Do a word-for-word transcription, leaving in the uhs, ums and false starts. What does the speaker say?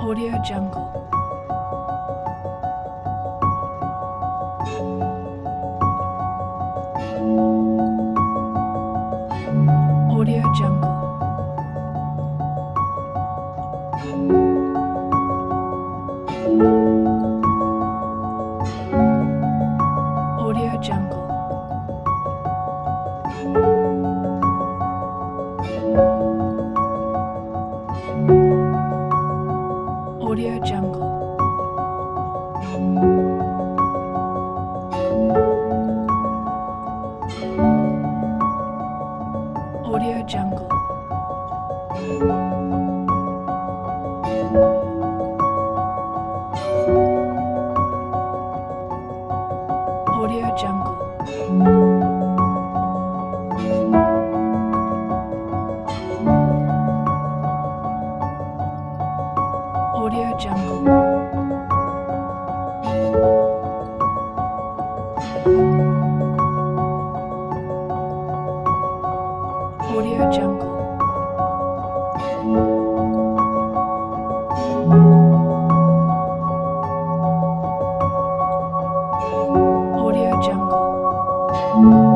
Audio Jungle. Audio Jungle. Audio Jungle. Audio Jungle. Audio Jungle. Audio Jungle. Audio Jungle. Audio Jungle. Audio Jungle.